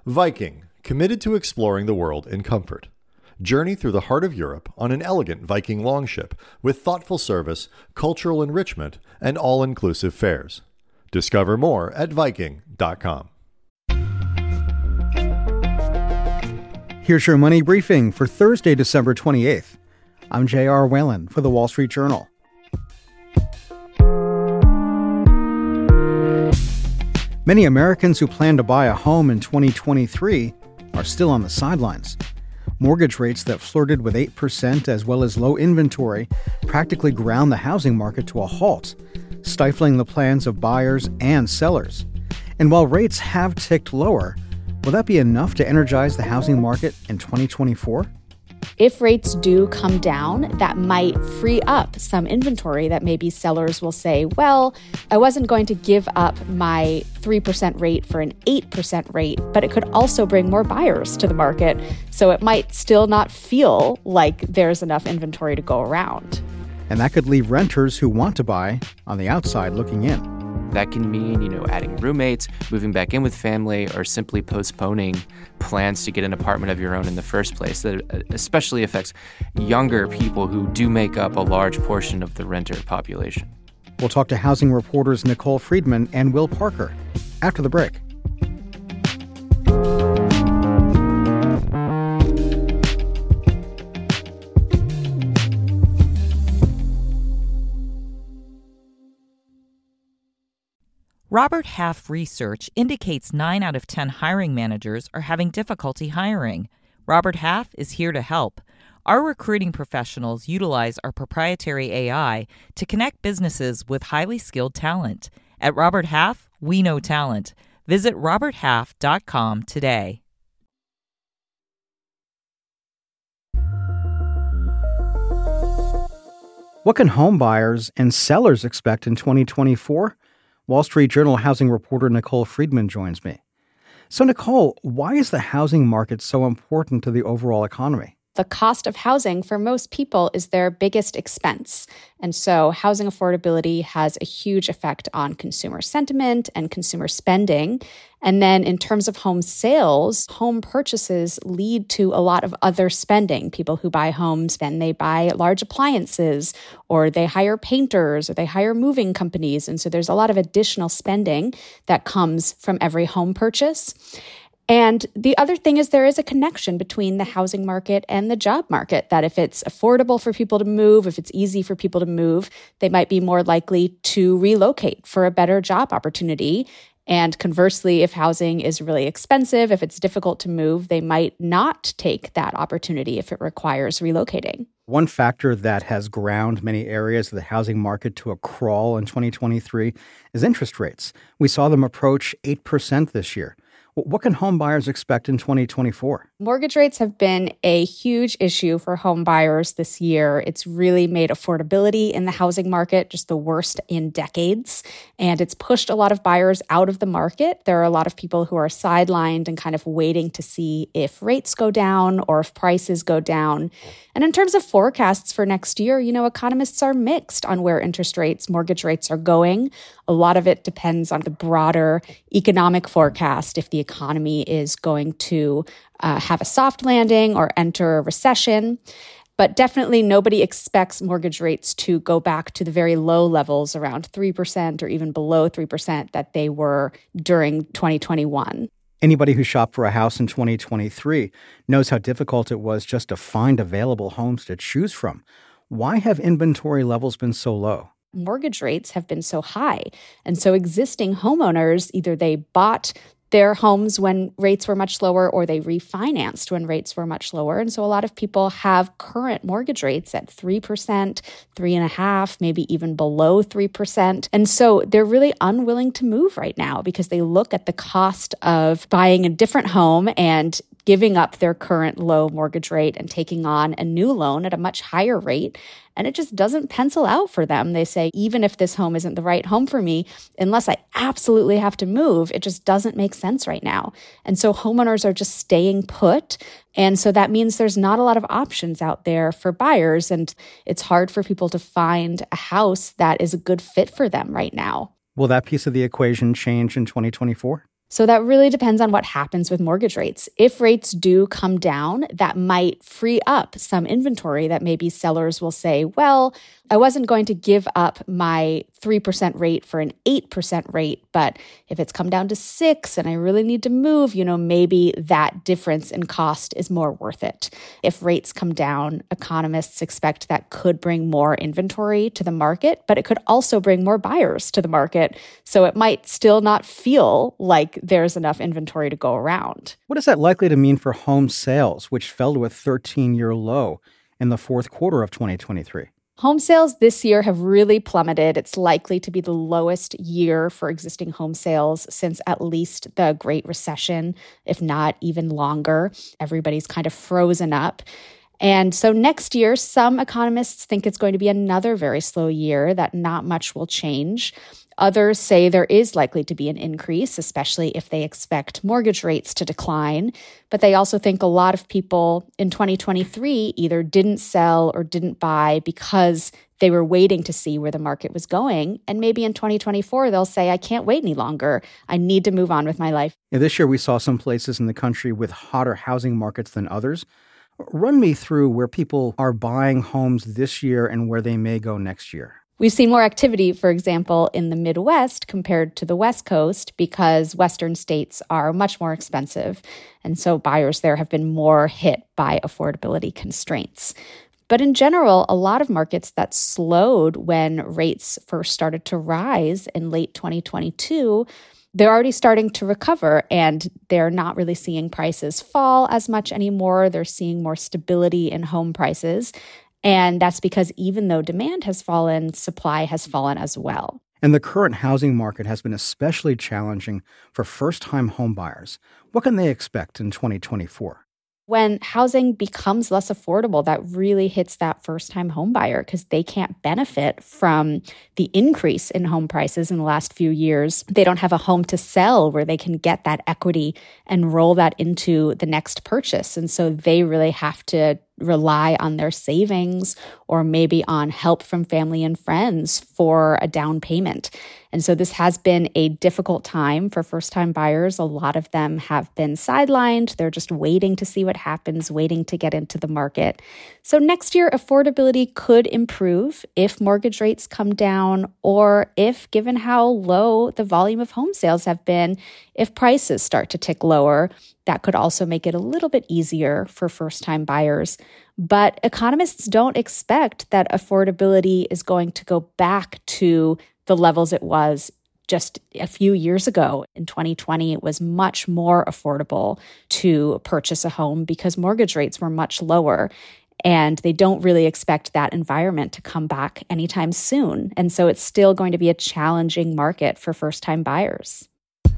Viking, committed to exploring the world in comfort. Journey through the heart of Europe on an elegant Viking longship with thoughtful service, cultural enrichment, and all-inclusive fares. Discover more at Viking.com. Here's your money briefing for Thursday, December 28th. I'm J.R. Whalen for The Wall Street Journal. Many Americans who plan to buy a home in 2023 are still on the sidelines. Mortgage rates that flirted with 8% as well as low inventory practically ground the housing market to a halt, stifling the plans of buyers and sellers. And while rates have ticked lower, will that be enough to energize the housing market in 2024? If rates do come down, that might free up some inventory that maybe sellers will say, well, I wasn't going to give up my 3% rate for an 8% rate, but it could also bring more buyers to the market. So it might still not feel like there's enough inventory to go around. And that could leave renters who want to buy on the outside looking in. That can mean, adding roommates, moving back in with family, or simply postponing plans to get an apartment of your own in the first place. That especially affects younger people who do make up a large portion of the renter population. We'll talk to housing reporters Nicole Friedman and Will Parker after the break. Robert Half research indicates 9 out of 10 hiring managers are having difficulty hiring. Robert Half is here to help. Our recruiting professionals utilize our proprietary AI to connect businesses with highly skilled talent. At Robert Half, we know talent. Visit roberthalf.com today. What can home buyers and sellers expect in 2024? Wall Street Journal housing reporter Nicole Friedman joins me. So, Nicole, why is the housing market so important to the overall economy? The cost of housing for most people is their biggest expense. And so housing affordability has a huge effect on consumer sentiment and consumer spending. And then in terms of home sales, home purchases lead to a lot of other spending. People who buy homes, then they buy large appliances, or they hire painters, or they hire moving companies. And so there's a lot of additional spending that comes from every home purchase. And the other thing is there is a connection between the housing market and the job market, that if it's affordable for people to move, if it's easy for people to move, they might be more likely to relocate for a better job opportunity. And conversely, if housing is really expensive, if it's difficult to move, they might not take that opportunity if it requires relocating. One factor that has ground many areas of the housing market to a crawl in 2023 is interest rates. We saw them approach 8% this year. What can home buyers expect in 2024? Mortgage rates have been a huge issue for home buyers this year. It's really made affordability in the housing market just the worst in decades. And it's pushed a lot of buyers out of the market. There are a lot of people who are sidelined and kind of waiting to see if rates go down or if prices go down. And in terms of forecasts for next year, economists are mixed on where mortgage rates are going. A lot of it depends on the broader economic forecast, if the economy is going to have a soft landing or enter a recession. But definitely nobody expects mortgage rates to go back to the very low levels around 3% or even below 3% that they were during 2021. Anybody who shopped for a house in 2023 knows how difficult it was just to find available homes to choose from. Why have inventory levels been so low? Mortgage rates have been so high. And so existing homeowners, either they bought their homes when rates were much lower or they refinanced when rates were much lower. And so a lot of people have current mortgage rates at 3%, 3.5%, maybe even below 3%. And so they're really unwilling to move right now because they look at the cost of buying a different home and giving up their current low mortgage rate and taking on a new loan at a much higher rate. And it just doesn't pencil out for them. They say, even if this home isn't the right home for me, unless I absolutely have to move, it just doesn't make sense right now. And so homeowners are just staying put. And so that means there's not a lot of options out there for buyers. And it's hard for people to find a house that is a good fit for them right now. Will that piece of the equation change in 2024? So that really depends on what happens with mortgage rates. If rates do come down, that might free up some inventory that maybe sellers will say, well, I wasn't going to give up my 3% rate for an 8% rate, but if it's come down to 6 and I really need to move, maybe that difference in cost is more worth it. If rates come down, economists expect that could bring more inventory to the market, but it could also bring more buyers to the market. So it might still not feel like there's enough inventory to go around. What is that likely to mean for home sales, which fell to a 13-year low in the fourth quarter of 2023? Home sales this year have really plummeted. It's likely to be the lowest year for existing home sales since at least the Great Recession, if not even longer. Everybody's kind of frozen up. And so next year, some economists think it's going to be another very slow year, that not much will change. Others say there is likely to be an increase, especially if they expect mortgage rates to decline. But they also think a lot of people in 2023 either didn't sell or didn't buy because they were waiting to see where the market was going. And maybe in 2024, they'll say, I can't wait any longer. I need to move on with my life. This year, we saw some places in the country with hotter housing markets than others. Run me through where people are buying homes this year and where they may go next year. We've seen more activity, for example, in the Midwest compared to the West Coast because Western states are much more expensive. And so buyers there have been more hit by affordability constraints. But in general, a lot of markets that slowed when rates first started to rise in late 2022, they're already starting to recover, and they're not really seeing prices fall as much anymore. They're seeing more stability in home prices. And that's because even though demand has fallen, supply has fallen as well. And the current housing market has been especially challenging for first-time home buyers. What can they expect in 2024? When housing becomes less affordable, that really hits that first-time home buyer because they can't benefit from the increase in home prices in the last few years. They don't have a home to sell where they can get that equity and roll that into the next purchase. And so they really have to rely on their savings or maybe on help from family and friends for a down payment. And so this has been a difficult time for first-time buyers. A lot of them have been sidelined. They're just waiting to see what happens, waiting to get into the market. So next year, affordability could improve if mortgage rates come down or if, given how low the volume of home sales have been, if prices start to tick lower. That could also make it a little bit easier for first-time buyers. But economists don't expect that affordability is going to go back to the levels it was just a few years ago. In 2020, it was much more affordable to purchase a home because mortgage rates were much lower. And they don't really expect that environment to come back anytime soon. And so it's still going to be a challenging market for first-time buyers.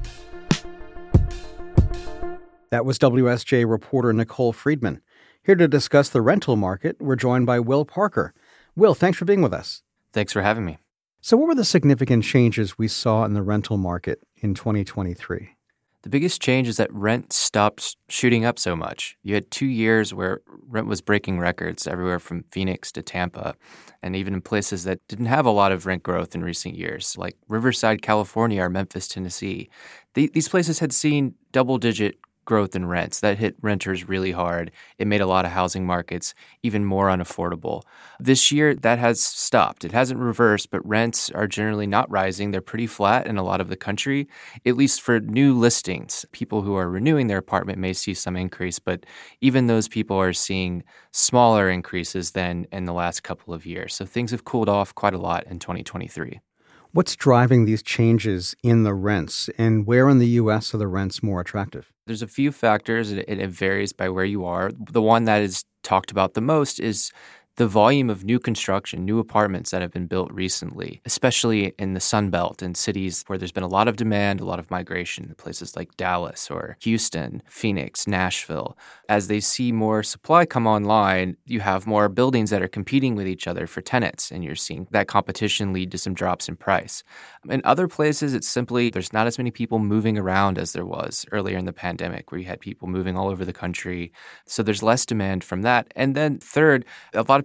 That was WSJ reporter Nicole Friedman. Here to discuss the rental market, we're joined by Will Parker. Will, thanks for being with us. Thanks for having me. So what were the significant changes we saw in the rental market in 2023? The biggest change is that rent stopped shooting up so much. You had 2 years where rent was breaking records everywhere from Phoenix to Tampa, and even in places that didn't have a lot of rent growth in recent years, like Riverside, California, or Memphis, Tennessee. These places had seen double-digit growth in rents. That hit renters really hard. It made a lot of housing markets even more unaffordable. This year, that has stopped. It hasn't reversed, but rents are generally not rising. They're pretty flat in a lot of the country, at least for new listings. People who are renewing their apartment may see some increase, but even those people are seeing smaller increases than in the last couple of years. So things have cooled off quite a lot in 2023. What's driving these changes in the rents, and where in the U.S. are the rents more attractive? There's a few factors. It varies by where you are. The one that is talked about the most is the volume of new construction, new apartments that have been built recently, especially in the Sun Belt and cities where there's been a lot of demand, a lot of migration, places like Dallas or Houston, Phoenix, Nashville. As they see more supply come online, you have more buildings that are competing with each other for tenants, and you're seeing that competition lead to some drops in price. In other places, it's simply there's not as many people moving around as there was earlier in the pandemic, where you had people moving all over the country. So there's less demand from that. And then third, a lot of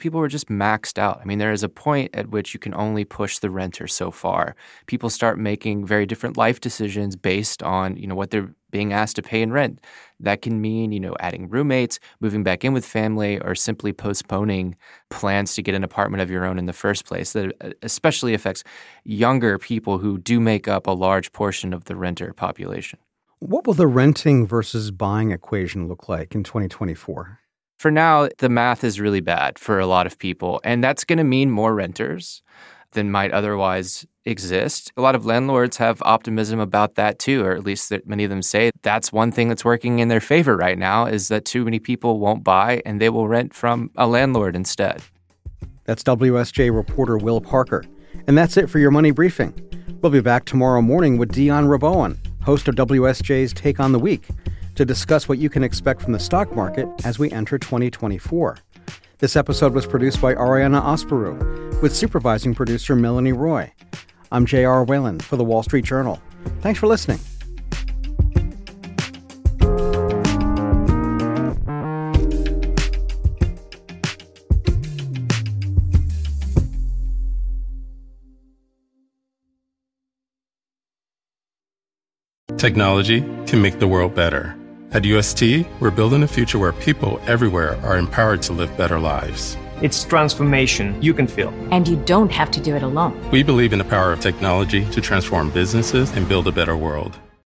people were just maxed out. I mean, there is a point at which you can only push the renter so far. People start making very different life decisions based on, what they're being asked to pay in rent. That can mean, adding roommates, moving back in with family, or simply postponing plans to get an apartment of your own in the first place. That especially affects younger people who do make up a large portion of the renter population. What will the renting versus buying equation look like in 2024? For now, the math is really bad for a lot of people, and that's going to mean more renters than might otherwise exist. A lot of landlords have optimism about that too, or at least that many of them say that's one thing that's working in their favor right now, is that too many people won't buy and they will rent from a landlord instead. That's WSJ reporter Will Parker. And that's it for your Money Briefing. We'll be back tomorrow morning with Dion Raboan, host of WSJ's Take on the Week, to discuss what you can expect from the stock market as we enter 2024. This episode was produced by Ariana Asparu, with supervising producer Melanie Roy. I'm J.R. Whalen for The Wall Street Journal. Thanks for listening. Technology can make the world better. At UST, we're building a future where people everywhere are empowered to live better lives. It's transformation you can feel. And you don't have to do it alone. We believe in the power of technology to transform businesses and build a better world.